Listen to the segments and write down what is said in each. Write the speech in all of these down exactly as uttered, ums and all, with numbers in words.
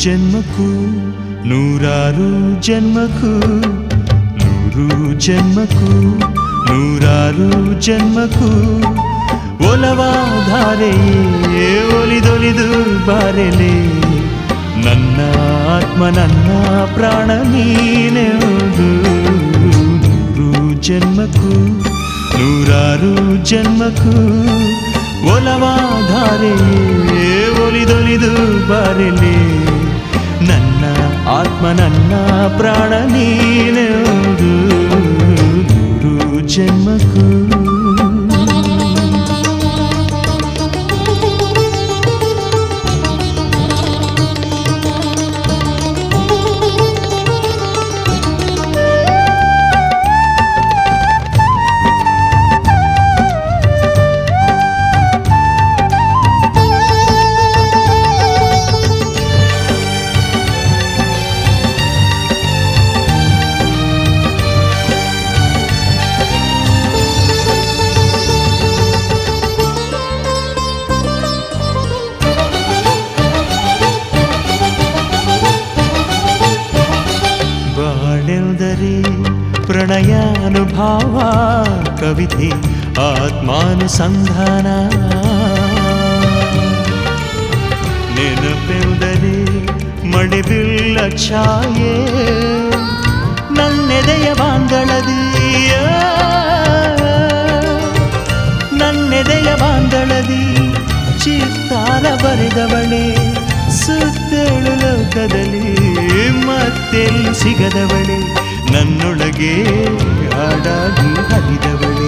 ಜನ್ಮಕ್ಕೂ ನೂರಾರು ಜನ್ಮಕ್ಕೂ ನೂರು ಜನ್ಮಕ್ಕೂ ನೂರಾರು ಜನ್ಮಕ್ಕೂ ಒಲವಾಧಾರೆಯೇ ಒಲಿದೊಲಿದು ಬಾರೆಲೆ ನನ್ನ ಆತ್ಮ ನನ್ನ ಪ್ರಾಣ ನೀನೆಂದು ನೂರು ಜನ್ಮಕ್ಕೂ ನೂರಾರು ಜನ್ಮಕ್ಕೂ ಒಲವಾಧಾರೆಯೇ ಒಲಿದೊಲಿದು ಬಾರೆಲೆ ನನ್ನ ಆತ್ಮ ನನ್ನ ಪ್ರಾಣ ನೀನೆಂದು ನೂರು ಜನ್ಮಕ್ಕೂ ಪ್ರಣಯಾನುಭಾವ ಕವಿತೆ ಆತ್ಮಾನುಸಂಧಾನ ನೆನಪೆಂದರೆ ಮಡಿಬಿಲ್ಲ ಛಾಯೆ ನನ್ನೆದೆಯ ಬಾಂಗಳದಿ ನನ್ನೆದೆಯ ಬಾಂಗಳದಿ ಚಿತ್ತಾರ ಬರೆದವಳೆ ಸುತ್ತೇಳು ಲೋಕದಲ್ಲಿ ಮತ್ತೆಲ್ಲಿ ಸಿಗದವಳೆ ನನ್ನೊಳಗೆ ಹಾಡಾಗಿ ಹರಿದವಳೆ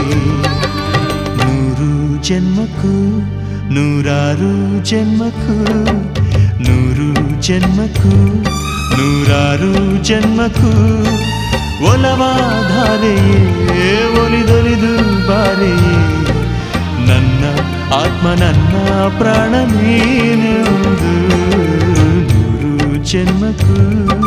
ನೂರು ಜನ್ಮಕ್ಕೂ ನೂರಾರು ಜನ್ಮಕ್ಕೂ ನೂರು ಜನ್ಮಕ್ಕೂ ನೂರಾರು ಜನ್ಮಕ್ಕೂ ಒಲವಾಧಾರೆಯೇ ಒಲಿದೊಲಿದು ಬಾರೆಯೇ ನನ್ನ ಆತ್ಮ ನನ್ನ ಪ್ರಾಣ ನೀನೆಂದು ನೂರು ಜನ್ಮಕ್ಕೂ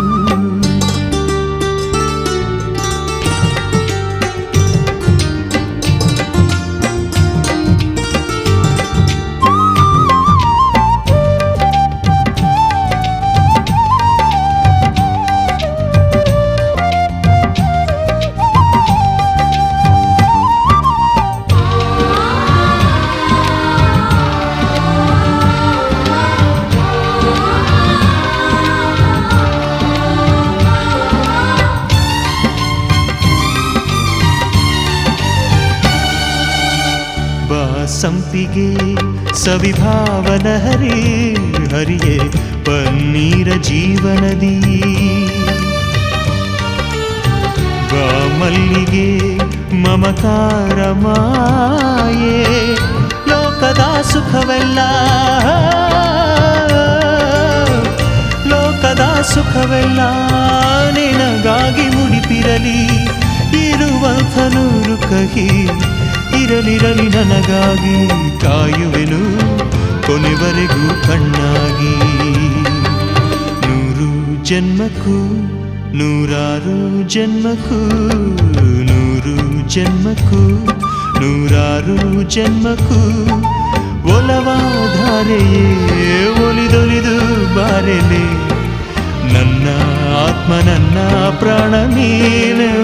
ಸಂಪಿಗೆ ಸವಿಭಾವನ ಹರಿ ಹರಿಯೇ ಪನ್ನೀರ ಜೀವನದಿ ಮಲ್ಲಿಗೆ ಮಮಕಾರ ಮಾಯೆ ಲೋಕದ ಸುಖವೆಲ್ಲ ಲೋಕದ ಸುಖವೆಲ್ಲ ನಿನಗಾಗಿ ಮುಡಿಪಿರಲಿ ಇರುವಂಥ ನೂರು ಕಹಿ ಇರಲಿರಲಿ ನನಗಾಗಿ ಕಾಯುವೆನು ಕೊನೆವರೆಗೂ ಕಣ್ಣಾಗಿ ನೂರು ಜನ್ಮಕ್ಕೂ ನೂರಾರು ಜನ್ಮಕ್ಕೂ ನೂರು ಜನ್ಮಕ್ಕೂ ನೂರಾರು ಜನ್ಮಕ್ಕೂ ಒಲವಾಧಾರೆಯೇ ಒಲಿದೊಲಿದು ಬಾರೆಲೆ ನನ್ನ ಆತ್ಮ ನನ್ನ ಪ್ರಾಣ ನೀನೆ